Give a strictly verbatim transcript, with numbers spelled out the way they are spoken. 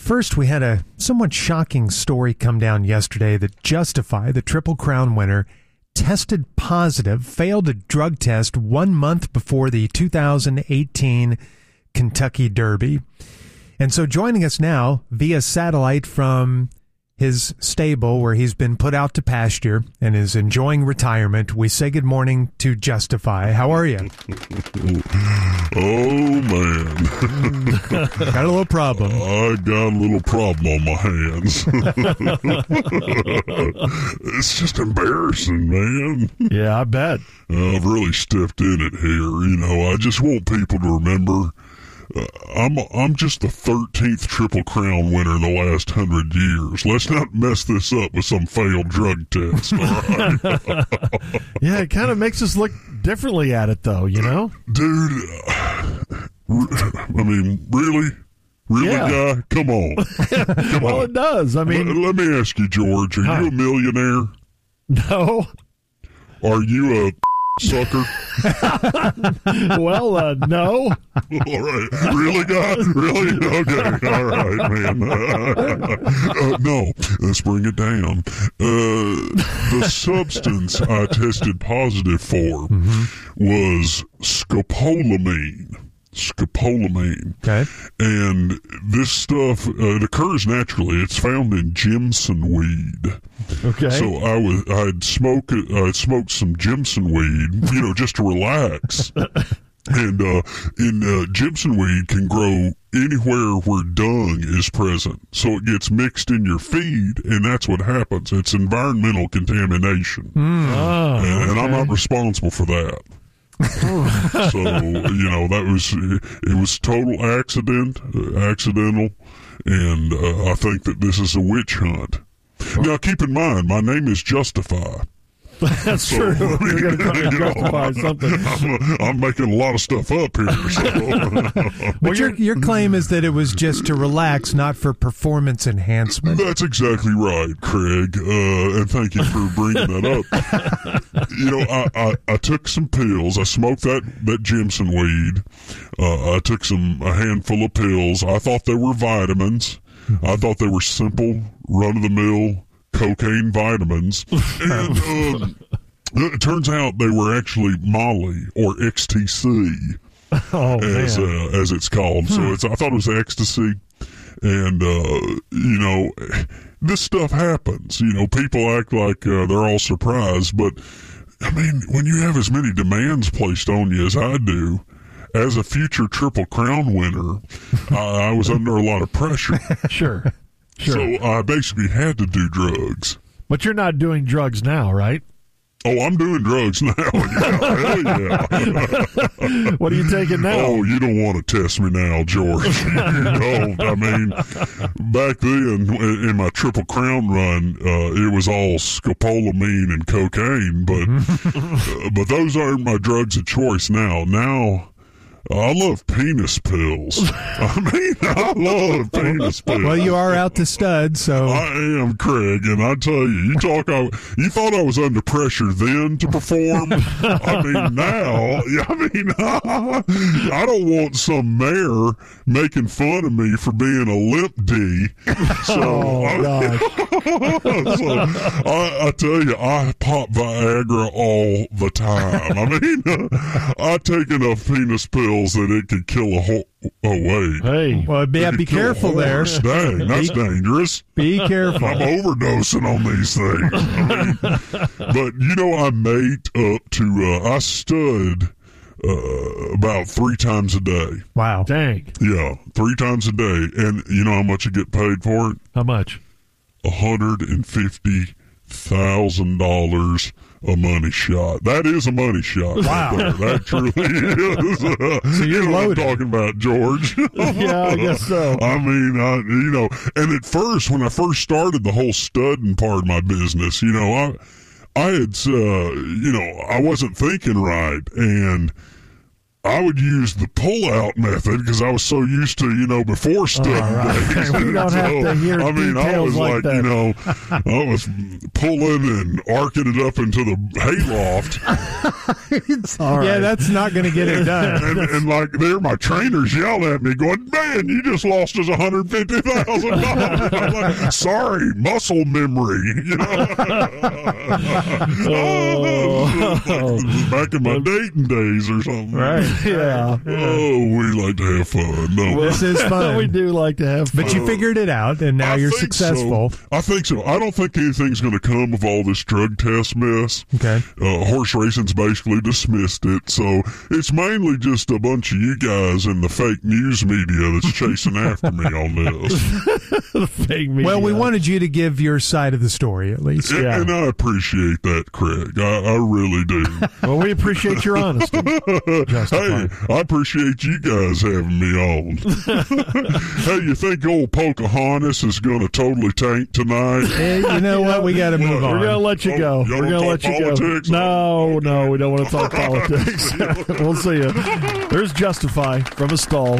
First, we had a somewhat shocking story come down yesterday that Justify, the Triple Crown winner, tested positive, failed a drug test one month before the two thousand eighteen Kentucky Derby. And so joining us now via satellite from his stable where he's been put out to pasture and is enjoying retirement, we say good morning to Justify. How are you? Oh, man. Got a little problem. I got a little problem on my hands. It's just embarrassing, man. Yeah, I bet. Uh, I've really stepped in it here. You know, I just want people to remember Uh, I'm I'm just the thirteenth Triple Crown winner in the last hundred years. Let's not mess this up with some failed drug test, all right? Yeah, it kind of makes us look differently at it, though, you know? Dude, uh, I mean, really? Really, Yeah. guy? Come on. Come Well, on. it does. I mean, Let, let me ask you, George, are Huh. you a millionaire? no. Are you a sucker? Well, uh, no. All right. Really, guy? Really? Okay. All right, man. Uh, no. Let's bring it down. Uh, the substance I tested positive for Mm-hmm. was scopolamine. Scopolamine. Okay. And this stuff, uh, it occurs naturally. It's found in Jimson weed. Okay. So I was, I'd smoke, I'd smoked some Jimson weed, you know, just to relax. And uh, in uh, Jimson weed can grow anywhere where dung is present, so it gets mixed in your feed, and that's what happens. It's environmental contamination, Oh, and, and I'm okay. not responsible for that. So you know that was it was total accident, uh, accidental, and uh, I think that this is a witch hunt. Now, keep in mind, my name is Justify. That's true. So, You're going to try to you know, justify something. I'm, I'm making a lot of stuff up here. So. But your, your claim is that it was just to relax, not for performance enhancement. That's exactly right, Craig. Uh, and thank you for bringing that up. You know, I, I, I took some pills. I smoked that, that Jimson weed. Uh, I took some a handful of pills. I thought they were vitamins. I thought they were simple, run-of-the-mill cocaine vitamins. And um, it turns out they were actually Molly, or X T C, Oh, as man. uh, as it's called. So it's I thought it was ecstasy. And, uh, you know, this stuff happens. You know, people act like uh, they're all surprised. But, I mean, when you have as many demands placed on you as I do, as a future Triple Crown winner, I, I was under a lot of pressure. Sure. Sure. So I basically had to do drugs. But you're not doing drugs now, right? Oh, I'm doing drugs now. Yeah, hell yeah. What are you taking now? Oh, you don't want to test me now, George. You don't. I mean, back then in my Triple Crown run, uh, it was all scopolamine and cocaine, but uh, but those aren't my drugs of choice now. Now, I love penis pills. I mean, I love penis pills. Well, you are out to stud, so I am, Craig, and I tell you, you talk. I, you thought I was under pressure then to perform. I mean, now, I mean, I don't want some mayor making fun of me for being a limp D. So, Oh, I, gosh. so I, I tell you, I pop Viagra all the time. I mean, I take enough penis pills that it could kill a whole. Oh wait. Hey. well, yeah, It be could kill a careful there. horse. Dang, that's dangerous. Be careful. I'm overdosing on these things. I mean, but, you know, I made up to, uh, I stud uh, about three times a day. Wow. Dang. Yeah, three times a day. And you know how much I get paid for it? How much? one hundred fifty thousand dollars a money shot. That is a money shot. Wow. Right there. That truly is. Uh, So you're you know what I'm loaded. talking about, George. Yeah, I guess so. I mean, I, you know, and at first, when I first started the whole studding part of my business, you know, I, I had, uh, you know, I wasn't thinking right, and I would use the pull-out method because I was so used to, you know, before stuff. right. days. We don't so, have to hear I mean, I was details like like, that. you know, I was pulling and arcing it up into the hayloft. All right. Yeah, that's not going to get it done. and, and like there, my trainers yelling at me, going, "Man, you just lost us one hundred fifty thousand dollars." I'm like, "Sorry, muscle memory." You know, Oh. back in my dating days or something. Right. Yeah. Oh, we like to have fun. No, This is fun. We do like to have fun. But you figured it out, and now I you're think successful. So. I think so. I don't think anything's going to come of all this drug test mess. Okay. Uh, horse racing's basically dismissed it, so it's mainly just a bunch of you guys in the fake news media that's chasing after me on this. Fake media. Well, we wanted you to give your side of the story, at least. And, Yeah. and I appreciate that, Craig. I, I really do. Well, we appreciate your honesty. Hey, Justified. I appreciate you guys having me on. Hey, you think old Pocahontas is going to totally tank tonight? Hey, you know what? We got to move What? We're on. gonna let you Oh, go. y'all We're gonna wanna let talk you go. politics? No, no, we don't want to talk politics. We'll see you. There's Justify from a stall.